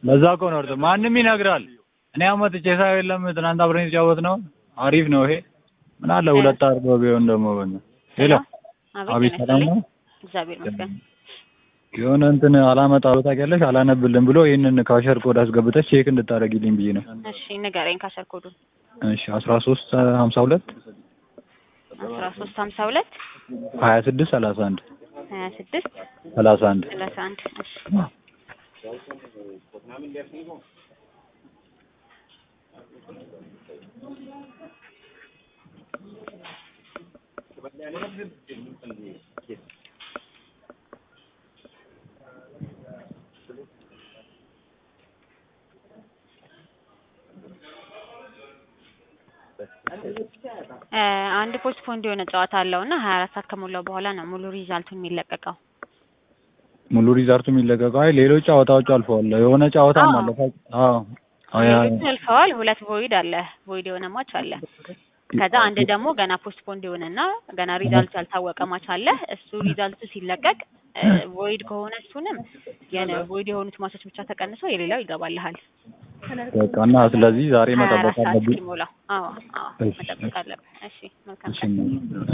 ለዛ እኮ ነው እርጥ ማንም ይነግራል እኔ አመጥቼ ሳይው የለም ትናንት አብረን ተጫወት ነው አሪፍ ነው ይሄ ምን አለ ሁለት አርጎ ቢሆን ደግሞ በእና ሄሎ አቤት ሰላም ነው እግዚአብሔር ይመስገን የሆነ እንትን አላመጣው ታውቂያለሽ አላነብልም ብሎ ይሄንን ካሸር ኮድ አስገብተሽ ቼክ እንድታረጊልኝ ብዬ ነው እሺ ንገረኝ ካሸር ኮዱን እሺ 1352 1352 26 31 26 31 31 እሺ አንድ ፖስትፖንድ የሆነ ጨዋታ አለውና 24 ሰዓት ከሞላው በኋላ ነው ሙሉ ሪዛልቱን የሚለቀቀው ሙሉ ሪዛልቱ የሚለቀቀው አይ ሌሎች ጨዋታዎች አልፈዋል የሆነ ጨዋታም አለ አዎ አልፈዋል ሁለት ቮይድ አለ ቮይድ የሆነ ማች አለ ከዛ አንድ ደግሞ ገና ፖስትፖንድ የሆነና ገና ሪዛልቱ ያልታወቀ ማች አለ እሱ ሪዛልቱ ሲለቀቅ ቮይድ ከሆነ እሱንም ቮይድ የሆኑት ማቾች ብቻ ተቀንሰው የሌላው ይገባልሃል በቃና ስለዚህ ዛሬ መጠበቅ አለብኝ አዎ መጠበቅ አለብኝ እሺ መልካም